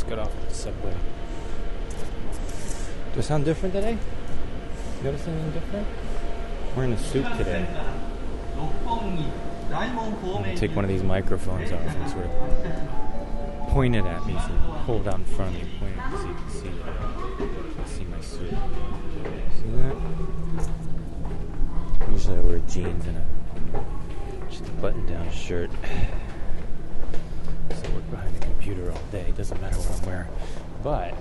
got off at the subway. Do I sound different today? Notice anything different? I'm wearing a suit today. I'm going to take one of these microphones off and sort of point it at me, so hold it out in front of me and point it so you can see my suit. See that? Usually I wear jeans and just a button-down shirt. So I work behind the computer all day. It doesn't matter what I'm wearing. But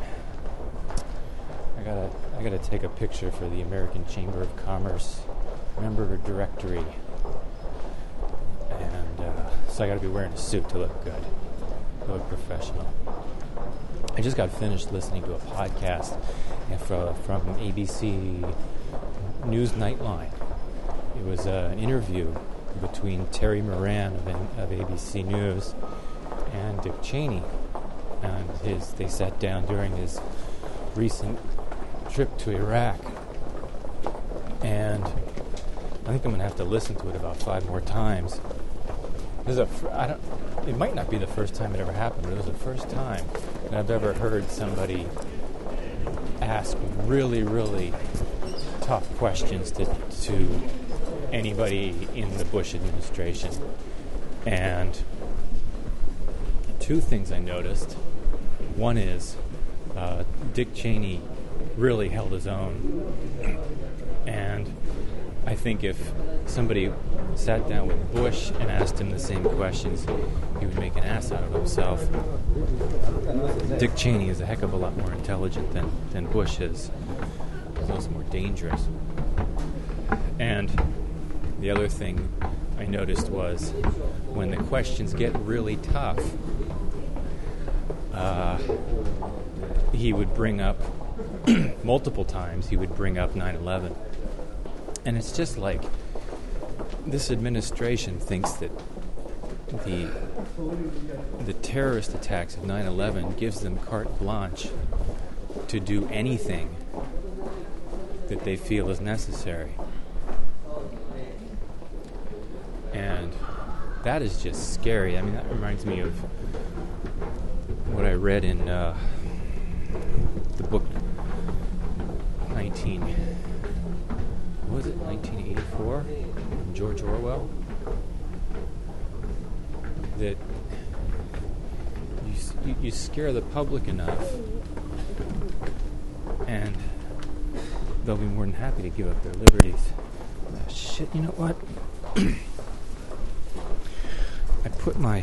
I gotta take a picture for the American Chamber of Commerce member directory. And so I gotta be wearing a suit to look good, to look professional. I just got finished listening to a podcast from ABC News Nightline. It was an interview between Terry Moran of ABC News and Dick Cheney. And they sat down during his recent trip to Iraq. And I think I'm going to have to listen to it about 5 more times. It might not be the first time it ever happened, but it was the first time that I've ever heard somebody ask really, really tough questions to anybody in the Bush administration. And 2 things I noticed. One is Dick Cheney really held his own. And I think if somebody sat down with Bush and asked him the same questions, he would make an ass out of himself. Dick Cheney is a heck of a lot more intelligent than Bush is. He's also more dangerous. And the other thing I noticed was when the questions get really tough, he would bring up, multiple times, he would bring up 9/11. And it's just like this administration thinks that the terrorist attacks of 9/11 gives them carte blanche to do anything that they feel is necessary. And that is just scary. I mean, that reminds me of what I read in the book 1984? George Orwell? That you scare the public enough and they'll be more than happy to give up their liberties. Shit, you know what? I put my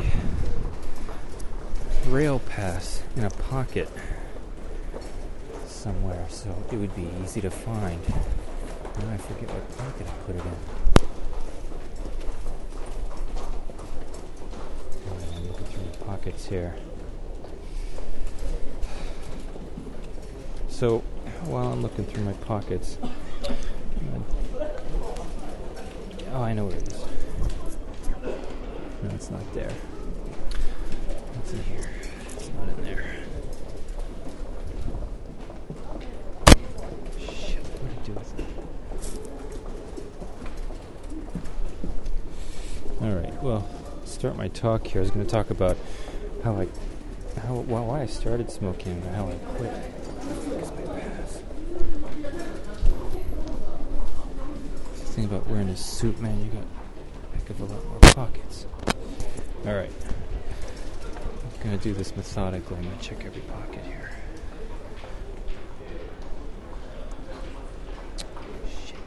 rail pass in a pocket somewhere so it would be easy to find. Now I forget what pocket I put it in. I'm looking through the pockets here. So while I'm looking through my pockets, oh, I know where it is. No, it's not there. It's in here. It's not in there. Shit, what did I do with it? Alright, well, start my talk here. I was going to talk about why I started smoking and how I quit. Here's my pass. The thing about wearing a suit, man, you got a heck of a lot more pockets. Alright. I'm going to do this methodically. I'm going to check every pocket here. Shit.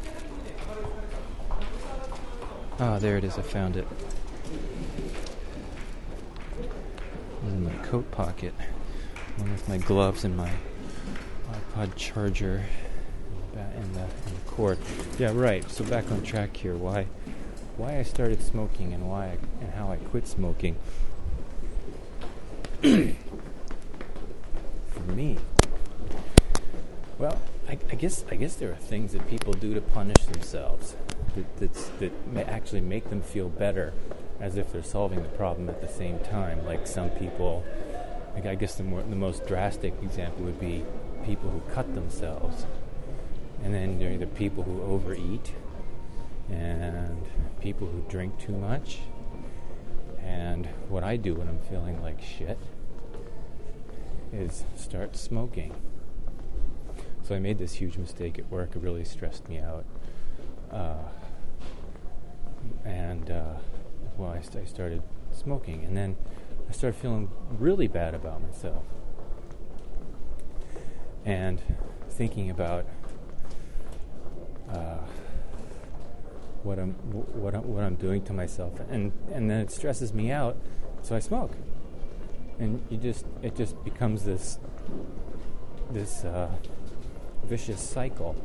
Ah, there it is. I found it. It was in my coat pocket. One with my gloves and my iPod charger and the cord. Yeah, right. So back on track here. Why I started smoking and how I quit smoking. For me, well, I guess there are things that people do to punish themselves that actually make them feel better, as if they're solving the problem at the same time. Like some people, I guess the most drastic example would be people who cut themselves, and then there are the people who overeat, and people who drink too much. And what I do when I'm feeling like shit is start smoking. So I made this huge mistake at work. It really stressed me out. I started smoking, and then I started feeling really bad about myself, and thinking about what I'm doing to myself, and then it stresses me out, so I smoke, and it just becomes this vicious cycle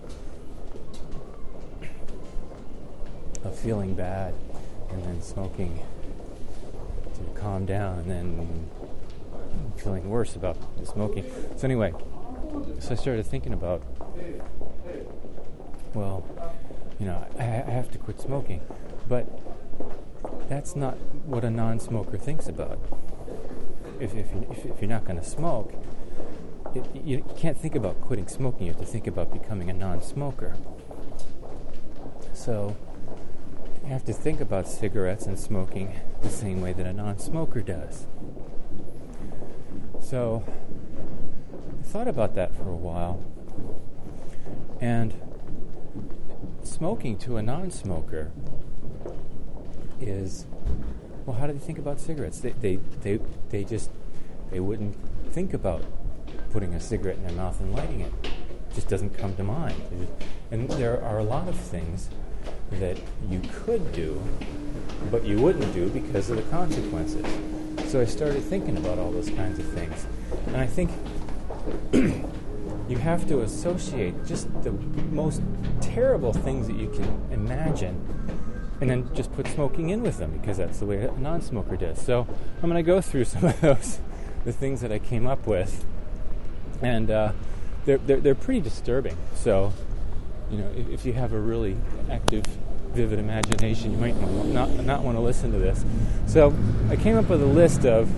of feeling bad and then smoking to calm down, and then feeling worse about the smoking. So anyway, I started thinking about, well, I have to quit smoking, but that's not what a non-smoker thinks about. If you're not going to smoke, you can't think about quitting smoking. You have to think about becoming a non-smoker. So you have to think about cigarettes and smoking the same way that a non-smoker does. So I thought about that for a while, and smoking to a non-smoker is, well, how do they think about cigarettes? They wouldn't think about putting a cigarette in their mouth and lighting it. It just doesn't come to mind. And there are a lot of things that you could do, but you wouldn't do because of the consequences. So I started thinking about all those kinds of things. And I think you have to associate just the most terrible things that you can imagine, and then just put smoking in with them, because that's the way a non-smoker does. So I'm going to go through some of the things that I came up with, and they're pretty disturbing. So, if you have a really active, vivid imagination, you might not want to listen to this. So I came up with a list of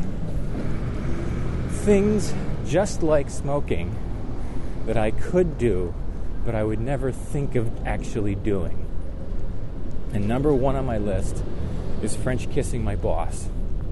things just like smoking that I could do, but I would never think of actually doing. And number one on my list is French kissing my boss.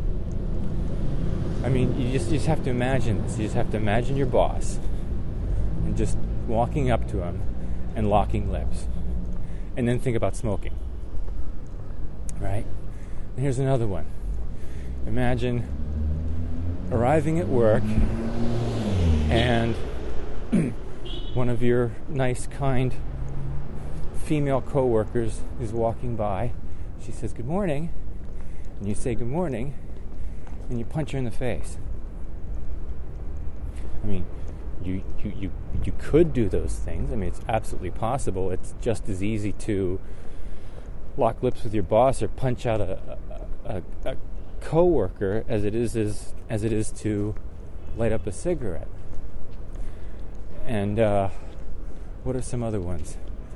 I mean, you just have to imagine this. You just have to imagine your boss and just walking up to him and locking lips. And then think about smoking. Right? And here's another one. Imagine arriving at work and one of your nice, kind female co-workers is walking by. She says, "Good morning." And you say, "Good morning," and you punch her in the face. I mean, you could do those things. I mean, it's absolutely possible. It's just as easy to lock lips with your boss or punch out a co-worker as it is to light up a cigarette. And what are some other ones?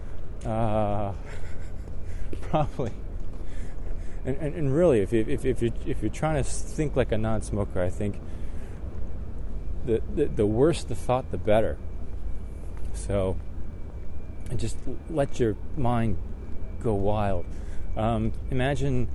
Probably. And really, if you're trying to think like a non-smoker, I think the worse the thought, the better. So, and just let your mind go wild. Imagine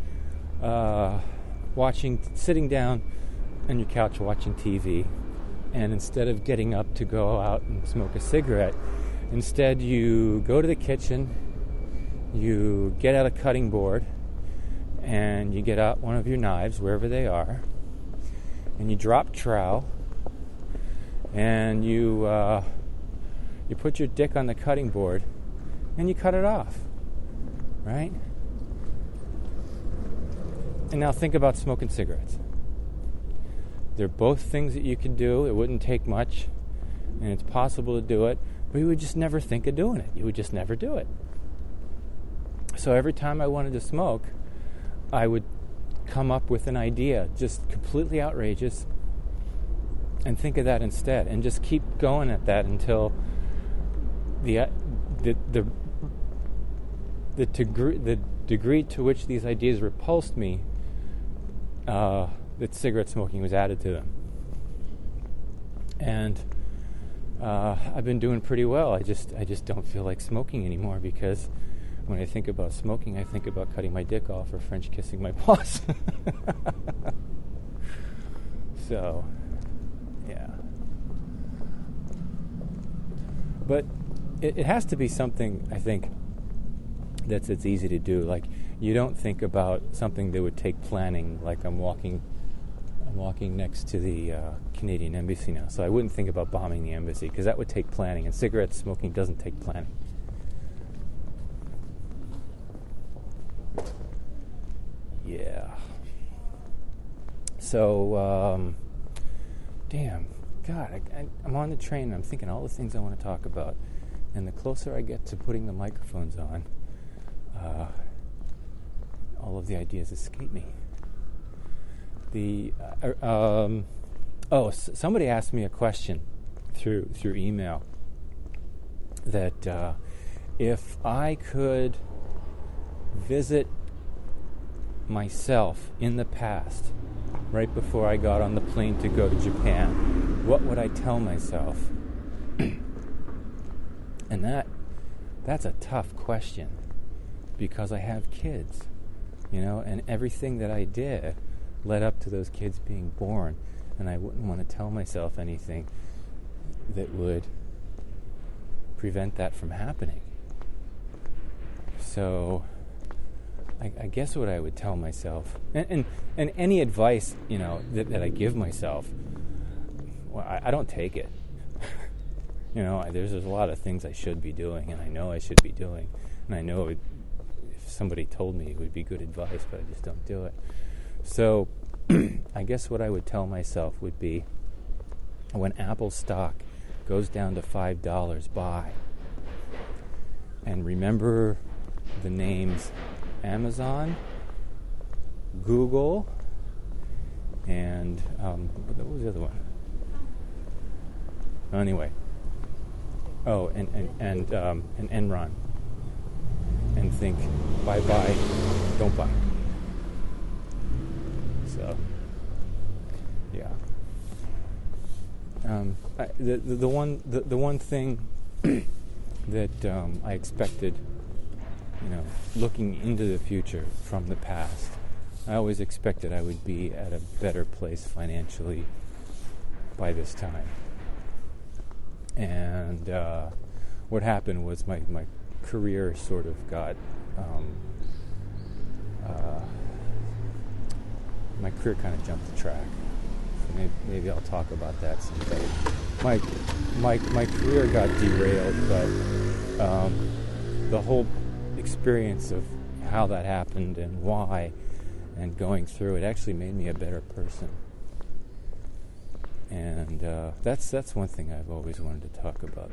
sitting down on your couch watching TV, and instead of getting up to go out and smoke a cigarette, instead you go to the kitchen, you get out a cutting board, and you get out one of your knives, wherever they are, and you drop trowel, and you put your dick on the cutting board, and you cut it off, right? And now think about smoking cigarettes. They're both things that you can do. It wouldn't take much, and it's possible to do it, but you would just never think of doing it. You would just never do it. So every time I wanted to smoke, I would come up with an idea, just completely outrageous, and think of that instead, and just keep going at that until the degree to which these ideas repulsed me, that cigarette smoking was added to them. And I've been doing pretty well. I just don't feel like smoking anymore, because when I think about smoking, I think about cutting my dick off or French kissing my boss. So, yeah. But it has to be something, I think, that's easy to do. Like, you don't think about something that would take planning. Like, I'm walking next to the Canadian Embassy now, so I wouldn't think about bombing the embassy, because that would take planning, and cigarette smoking doesn't take planning. Yeah. So, damn, God, I'm on the train, and I'm thinking all the things I want to talk about, and the closer I get to putting the microphones on, all of the ideas escape me. Somebody asked me a question through email that if I could visit myself in the past, right before I got on the plane to go to Japan, what would I tell myself? And that's a tough question, because I have kids, and everything that I did led up to those kids being born, and I wouldn't want to tell myself anything that would prevent that from happening. So I guess what I would tell myself, and any advice, that I give myself, well, I don't take it. There's a lot of things I should be doing, and I know I should be doing, and I know if somebody told me it would be good advice, but I just don't do it. So I guess what I would tell myself would be, when Apple stock goes down to $5, buy. And remember the names Amazon, Google, and what was the other one? Anyway. Oh, and Enron. And think, buy, don't buy. So, yeah. The one thing that I expected, looking into the future from the past, I always expected I would be at a better place financially by this time. And what happened was my career sort of got my career kind of jumped the track. So maybe I'll talk about that someday. My career got derailed, but the whole experience of how that happened and why, and going through it, actually made me a better person. And that's one thing I've always wanted to talk about.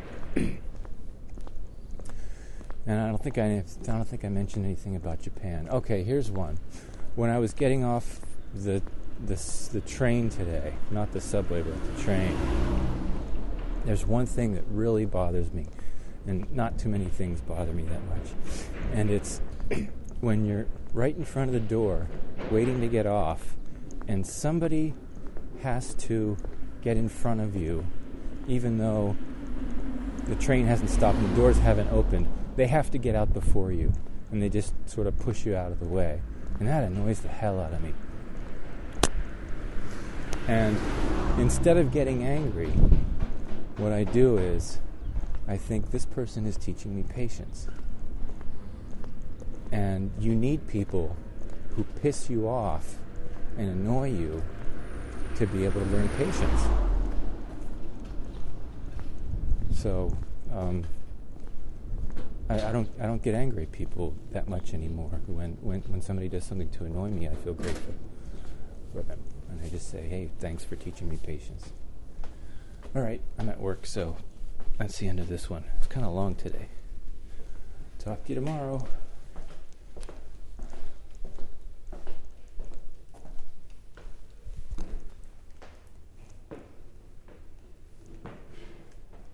And I don't think I mentioned anything about Japan. Okay, here's one. When I was getting off the train today, not the subway, but the train, there's one thing that really bothers me, and not too many things bother me that much. And it's when you're right in front of the door, waiting to get off, and somebody has to get in front of you, even though the train hasn't stopped and the doors haven't opened. They have to get out before you, and they just sort of push you out of the way. And that annoys the hell out of me. And instead of getting angry, what I do is I think, this person is teaching me patience. And you need people who piss you off and annoy you to be able to learn patience. So I don't get angry at people that much anymore. When somebody does something to annoy me, I feel grateful for them, and I just say, hey, thanks for teaching me patience. All right, I'm at work, so that's the end of this one. It's kind of long today. Talk to you tomorrow.